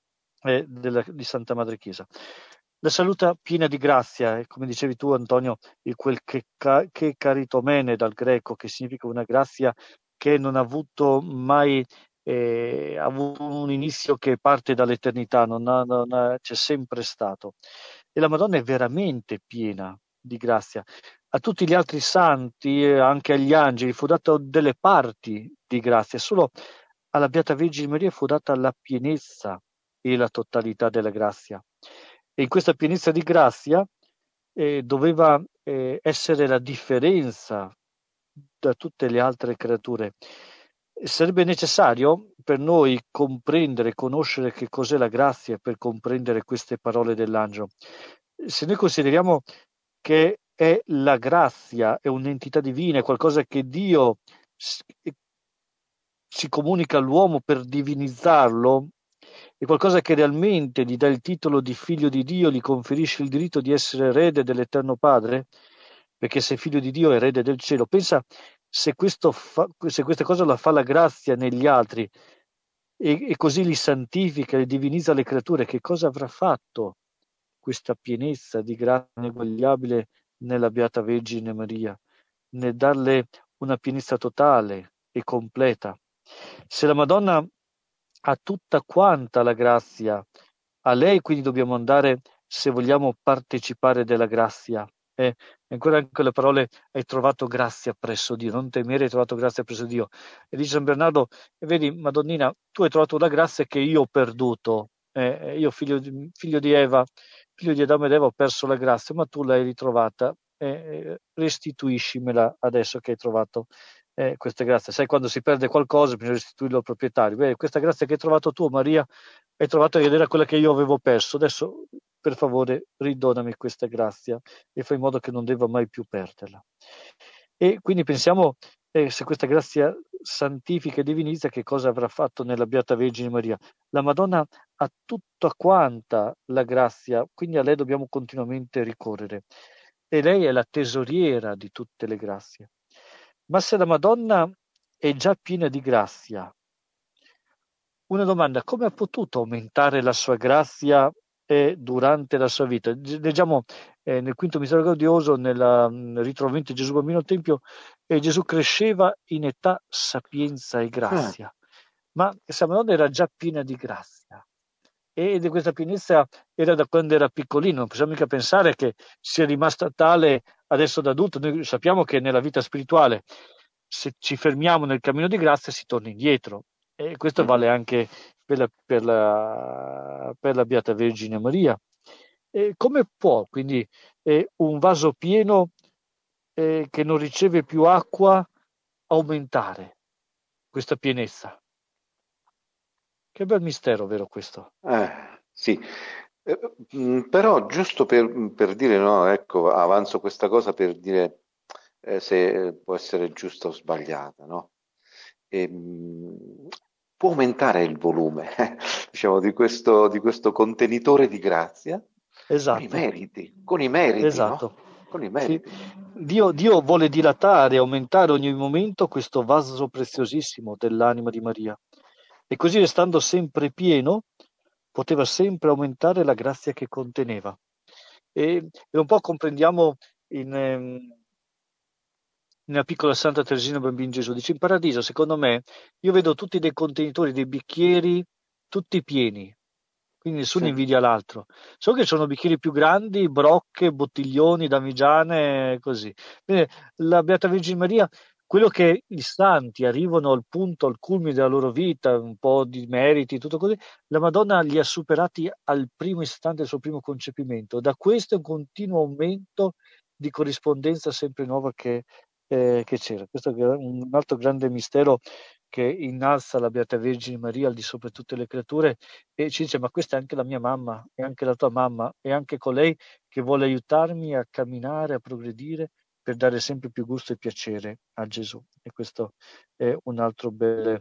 di Santa Madre Chiesa. La saluta piena di grazia, come dicevi tu Antonio, quel che caritomene dal greco, che significa una grazia che non ha avuto mai ha avuto un inizio che parte dall'eternità, c'è sempre stato. E la Madonna è veramente piena di grazia. A tutti gli altri santi, anche agli angeli, fu data delle parti di grazia, solo alla Beata Vergine Maria fu data la pienezza e la totalità della grazia. E in questa pienezza di grazia doveva essere la differenza da tutte le altre creature. Sarebbe necessario per noi comprendere, conoscere che cos'è la grazia per comprendere queste parole dell'angelo. Se noi consideriamo che è la grazia, è un'entità divina, è qualcosa che Dio si comunica all'uomo per divinizzarlo, è qualcosa che realmente gli dà il titolo di figlio di Dio, gli conferisce il diritto di essere erede dell'Eterno Padre, perché se figlio di Dio è erede del cielo. Pensa se questa cosa la fa la grazia negli altri e così li santifica e divinizza le creature, che cosa avrà fatto questa pienezza di grazia ineguagliabile nella Beata Vergine Maria, nel darle una pienezza totale e completa. Se la Madonna ha tutta quanta la grazia, a lei quindi dobbiamo andare se vogliamo partecipare della grazia, ancora anche le parole hai trovato grazia presso Dio, non temere, hai trovato grazia presso Dio. E dice San Bernardo, vedi Madonnina, tu hai trovato la grazia che io ho perduto, io figlio di Eva, figlio di Adamo ed Eva ho perso la grazia, ma tu l'hai ritrovata, restituiscimela adesso che hai trovato questa grazia. Sai, quando si perde qualcosa bisogna restituirlo al proprietario. Beh, questa grazia che hai trovato tu, Maria, hai trovato ed era quella che io avevo perso, adesso per favore ridonami questa grazia e fai in modo che non debba mai più perderla. E quindi pensiamo, se questa grazia santifica e divinizza, che cosa avrà fatto nella Beata Vergine Maria. La Madonna ha tutta quanta la grazia, quindi a lei dobbiamo continuamente ricorrere. E lei è la tesoriera di tutte le grazie. Ma se la Madonna è già piena di grazia, una domanda: come ha potuto aumentare la sua grazia durante la sua vita? Leggiamo nel quinto mistero gaudioso, nel ritrovamento di Gesù bambino al Tempio, Gesù cresceva in età, sapienza e grazia. Ma questa Madonna era già piena di grazia. E di questa pienezza era da quando era piccolino. Non possiamo mica pensare che sia rimasta tale adesso da adulto. Noi sappiamo che nella vita spirituale, se ci fermiamo nel cammino di grazia, si torna indietro. E questo vale anche per la Beata Vergine Maria. E come può quindi un vaso pieno che non riceve più acqua aumentare questa pienezza? Che bel mistero, vero questo? Sì. Però giusto per dire, no, ecco, avanzo questa cosa per dire se può essere giusta o sbagliata, no? Può aumentare il volume, diciamo, di questo contenitore di grazia Esatto. con i meriti, Esatto. no? Con i Sì. meriti. Dio vuole dilatare, aumentare ogni momento questo vaso preziosissimo dell'anima di Maria. E così, restando sempre pieno, poteva sempre aumentare la grazia che conteneva. E un po' comprendiamo nella piccola Santa Teresina Bambino Gesù. Dice: in paradiso, secondo me, io vedo tutti dei contenitori, dei bicchieri, tutti pieni. Quindi nessuno Sì. invidia l'altro. So che sono bicchieri più grandi, brocche, bottiglioni, damigiane, così. Quindi la Beata Vergine Maria, quello che i santi arrivano al punto, al culmine della loro vita, un po' di meriti, tutto così, la Madonna li ha superati al primo istante del suo primo concepimento. Da questo è un continuo aumento di corrispondenza sempre nuova che c'era. Questo è un altro grande mistero che innalza la Beata Vergine Maria al di sopra di tutte le creature e ci dice: ma questa è anche la mia mamma, è anche la tua mamma, è anche colei che vuole aiutarmi a camminare, a progredire per dare sempre più gusto e piacere a Gesù. E questo è un altro bel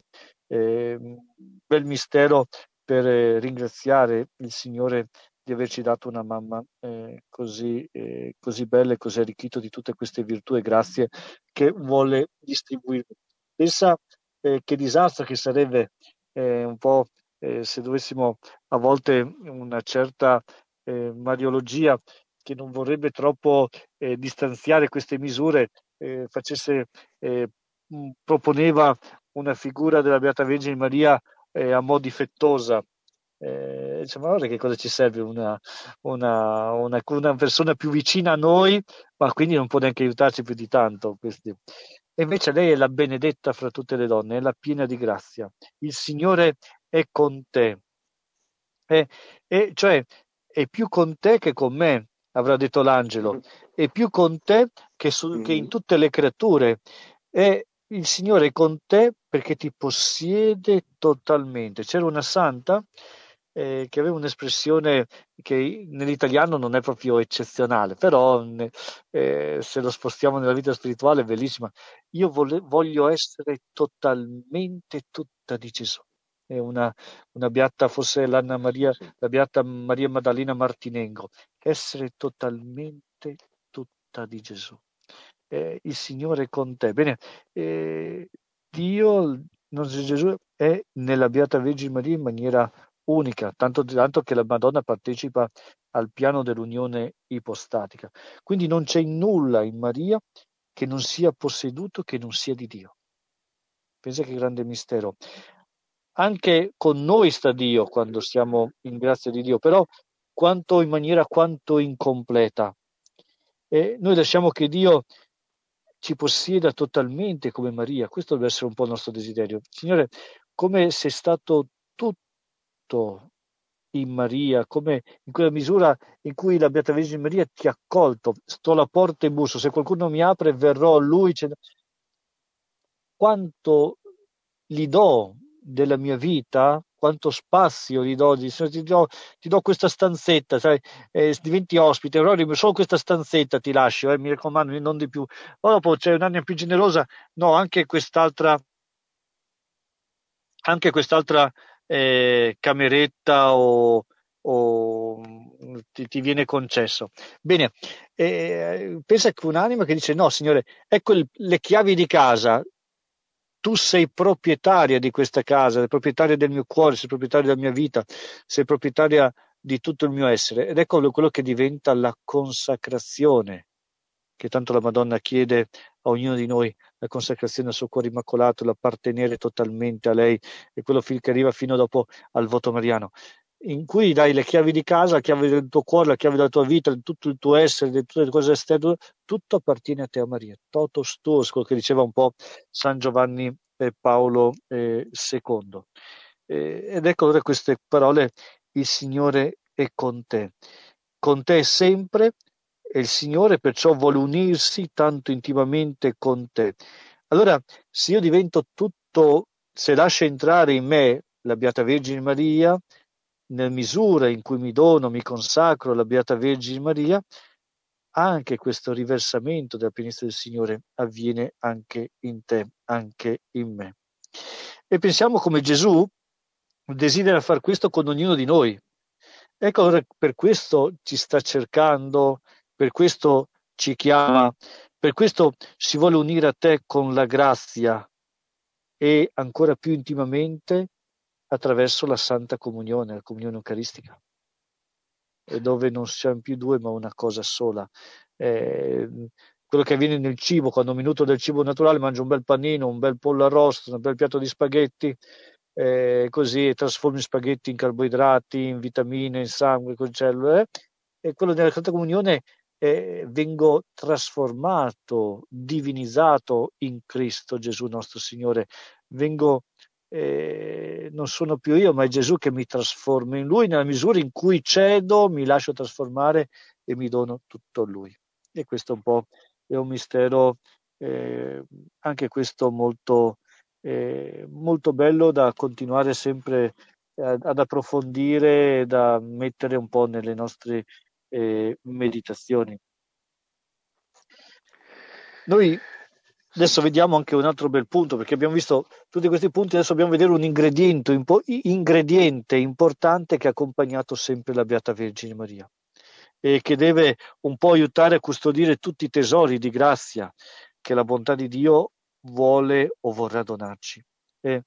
mistero per ringraziare il Signore di averci dato una mamma così bella e così arricchito di tutte queste virtù e grazie che vuole distribuire. Pensa che disastro che sarebbe un po' se dovessimo a volte una certa mariologia che non vorrebbe troppo distanziare queste misure, proponeva una figura della Beata Vergine Maria a mo' difettosa. Ma guarda che cosa ci serve una persona più vicina a noi, ma quindi non può neanche aiutarci più di tanto. E invece lei è la benedetta fra tutte le donne, è la piena di grazia. Il Signore è con te. Cioè, è più con te che con me, avrà detto l'angelo, è più con te che in tutte le creature. E il Signore è con te perché ti possiede totalmente. C'era una santa che aveva un'espressione che nell'italiano non è proprio eccezionale, però se lo spostiamo nella vita spirituale è bellissima. Io voglio essere totalmente tutta di Gesù. È una beata, forse la beata Maria Maddalena Martinengo, essere totalmente tutta di Gesù. Il Signore è con te. Bene, Dio, il nostro Gesù, è nella Beata Vergine Maria in maniera unica, tanto che la Madonna partecipa al piano dell'unione ipostatica. Quindi non c'è nulla in Maria che non sia posseduto, che non sia di Dio. Pensa che grande mistero. Anche con noi sta Dio quando siamo in grazia di Dio, però in maniera quanto incompleta. E noi lasciamo che Dio ci possieda totalmente come Maria. Questo deve essere un po' il nostro desiderio. Signore, come sei stato tutto in Maria, come in quella misura in cui la Beata Vergine Maria ti ha accolto. Sto alla porta e busso, se qualcuno mi apre verrò a lui. Quanto gli do della mia vita, quanto spazio gli do, ti do questa stanzetta, sai, diventi ospite, però solo questa stanzetta ti lascio, mi raccomando, non di più. Poi dopo c'è un'anima più generosa, no, anche quest'altra cameretta o ti viene concesso. Bene, pensa che un'anima che dice no, Signore, ecco le chiavi di casa, tu sei proprietaria di questa casa, sei proprietaria del mio cuore, sei proprietaria della mia vita, sei proprietaria di tutto il mio essere. Ed ecco quello che diventa la consacrazione, che tanto la Madonna chiede a ognuno di noi, la consacrazione al suo cuore immacolato, l'appartenere totalmente a lei, e quello che arriva fino dopo al voto mariano, in cui dai le chiavi di casa, la chiave del tuo cuore, la chiave della tua vita, di tutto il tuo essere, di tutte le cose esterne, tutto appartiene a te, a Maria. Totus tuus, quello che diceva un po' San Giovanni Paolo II. Ed ecco allora queste parole: il Signore è con te sempre, e il Signore perciò vuole unirsi tanto intimamente con te. Allora, se io divento tutto, se lascia entrare in me la Beata Vergine Maria, nella misura in cui mi dono, mi consacro alla Beata Vergine Maria, anche questo riversamento della pienezza del Signore avviene anche in te, anche in me. E pensiamo come Gesù desidera far questo con ognuno di noi. Ecco, allora per questo ci sta cercando, per questo ci chiama, per questo si vuole unire a te con la grazia e ancora più intimamente attraverso la Santa Comunione, la Comunione Eucaristica, dove non siamo più due ma una cosa sola. Quello che avviene nel cibo, quando un minuto del cibo naturale mangio un bel panino, un bel pollo arrosto, un bel piatto di spaghetti, così trasformi spaghetti in carboidrati, in vitamine, in sangue, in cellule, e quello della Santa Comunione vengo trasformato, divinizzato in Cristo Gesù nostro Signore, non sono più io, ma è Gesù che mi trasforma in Lui, nella misura in cui cedo, mi lascio trasformare e mi dono tutto a Lui. E questo un po' è un mistero, anche questo molto, molto bello da continuare sempre ad approfondire e da mettere un po' nelle nostre meditazioni. Noi adesso vediamo anche un altro bel punto, perché abbiamo visto tutti questi punti, adesso dobbiamo vedere un ingrediente importante che ha accompagnato sempre la Beata Vergine Maria e che deve un po' aiutare a custodire tutti i tesori di grazia che la bontà di Dio vuole o vorrà donarci. È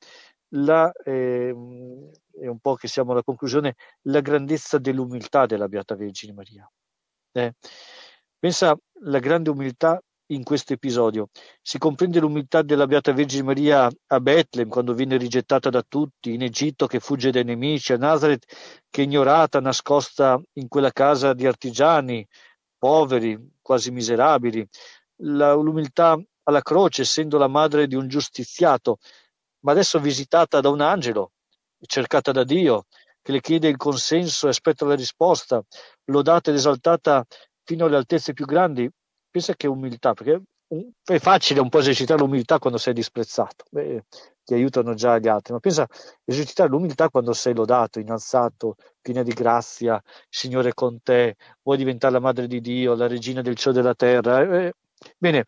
un po' che siamo alla conclusione, la grandezza dell'umiltà della Beata Vergine Maria. Pensa la grande umiltà in questo episodio. Si comprende l'umiltà della Beata Vergine Maria a Betlem, quando viene rigettata da tutti, in Egitto che fugge dai nemici, a Nazareth che è ignorata, nascosta in quella casa di artigiani, poveri, quasi miserabili. L'umiltà alla croce, essendo la madre di un giustiziato, ma adesso visitata da un angelo, cercata da Dio, che le chiede il consenso e aspetta la risposta, lodata ed esaltata fino alle altezze più grandi. Pensa che umiltà, perché è facile un po' esercitare l'umiltà quando sei disprezzato, ti aiutano già gli altri, ma pensa esercitare l'umiltà quando sei lodato, innalzato, piena di grazia, il Signore è con te, vuoi diventare la madre di Dio, la regina del cielo e della terra. Bene,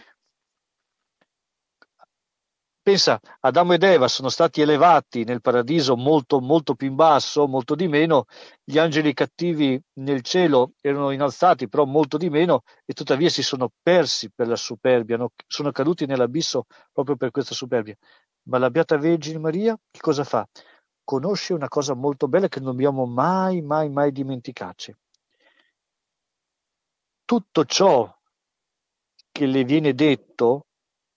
pensa, Adamo ed Eva sono stati elevati nel paradiso molto, molto più in basso, molto di meno, gli angeli cattivi nel cielo erano innalzati, però molto di meno, e tuttavia si sono persi per la superbia, sono caduti nell'abisso proprio per questa superbia. Ma la Beata Vergine Maria che cosa fa? Conosce una cosa molto bella che non dobbiamo mai, mai, mai dimenticarci. Tutto ciò che le viene detto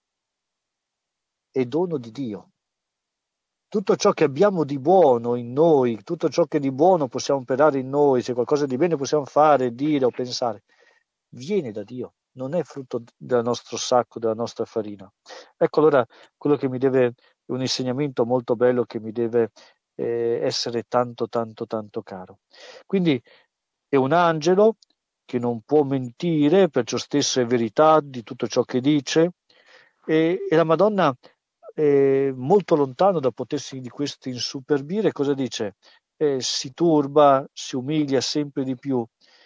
è dono di Dio. Tutto ciò che abbiamo di buono in noi, tutto ciò che di buono possiamo operare in noi, se qualcosa di bene possiamo fare, dire o pensare, viene da Dio, non è frutto del nostro sacco, della nostra farina. Ecco allora quello che mi deve, un insegnamento molto bello che mi deve essere tanto tanto tanto caro. Quindi è un angelo che non può mentire, perciò stesso è verità di tutto ciò che dice, e la Madonna molto lontano da potersi di questo insuperbire, cosa dice? Si turba, si umilia sempre di più,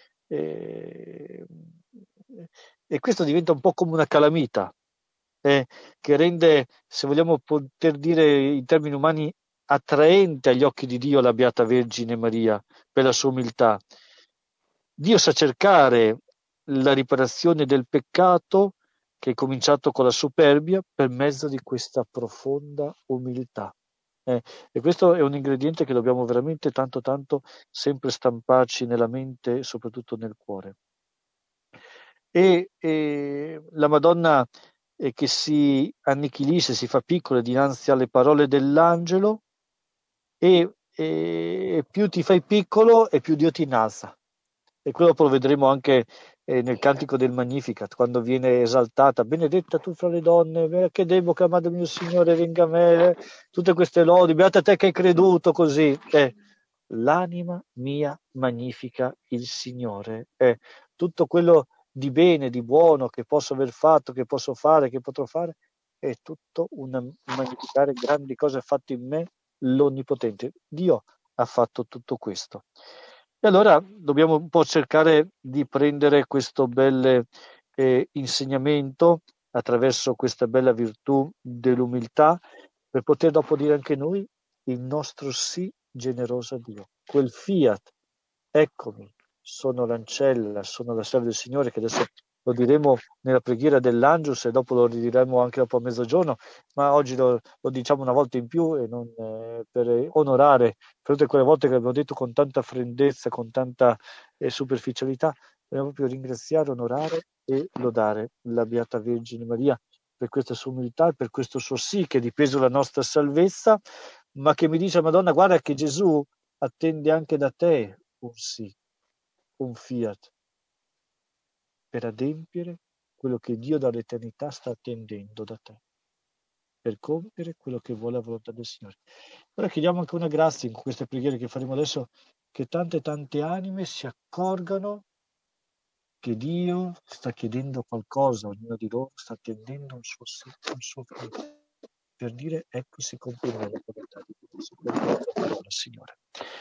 e questo diventa un po' come una calamita, che rende, se vogliamo poter dire in termini umani, attraente agli occhi di Dio la Beata Vergine Maria per la sua umiltà. Dio sa cercare la riparazione del peccato che è cominciato con la superbia per mezzo di questa profonda umiltà. E questo è un ingrediente che dobbiamo veramente tanto tanto sempre stamparci nella mente e soprattutto nel cuore. E la Madonna che si annichilisce, si fa piccola dinanzi alle parole dell'angelo, e più ti fai piccolo e più Dio ti innalza. E quello lo vedremo anche nel cantico del Magnificat, quando viene esaltata: benedetta tu fra le donne, che devo che amado mio Signore venga a me, tutte queste lodi, beata te che hai creduto, così. L'anima mia magnifica il Signore. Tutto quello di bene, di buono che posso aver fatto, che posso fare, che potrò fare, è tutto un magnificare grandi cose ha fatto in me l'Onnipotente. Dio ha fatto tutto questo. E allora dobbiamo un po' cercare di prendere questo bel insegnamento attraverso questa bella virtù dell'umiltà, per poter dopo dire anche noi il nostro sì generoso a Dio. Quel fiat, eccomi, sono l'ancella, sono la serva del Signore, che adesso lo diremo nella preghiera dell'Angelus e dopo lo ridiremo anche dopo a mezzogiorno, ma oggi lo diciamo una volta in più, e non per onorare per tutte quelle volte che abbiamo detto con tanta freddezza, con tanta superficialità. Dobbiamo proprio ringraziare, onorare e lodare la Beata Vergine Maria per questa sua umiltà e per questo suo sì che è dipeso la nostra salvezza, ma che mi dice Madonna: guarda che Gesù attende anche da te un sì, un fiat, per adempiere quello che Dio dall'eternità sta attendendo da te, per compiere quello che vuole la volontà del Signore. Ora chiediamo anche una grazia in queste preghiere che faremo adesso, che tante anime si accorgano che Dio sta chiedendo qualcosa, ognuno di loro sta attendendo un suo sì, un suo fiat, per dire: ecco, si compie la volontà di Dio. Signore.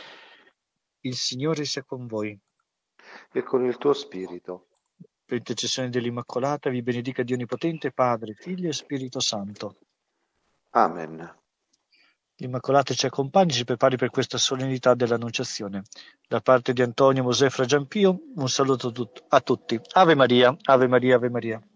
Il Signore sia con voi. E con il tuo spirito. Per intercessione dell'Immacolata vi benedica Dio Onnipotente, Padre, Figlio e Spirito Santo. Amen. L'Immacolata ci accompagni, ci prepari per questa solennità dell'Annunciazione. Da parte di Antonio Mosè Fra Giampio, un saluto a tutti. Ave Maria, Ave Maria, Ave Maria.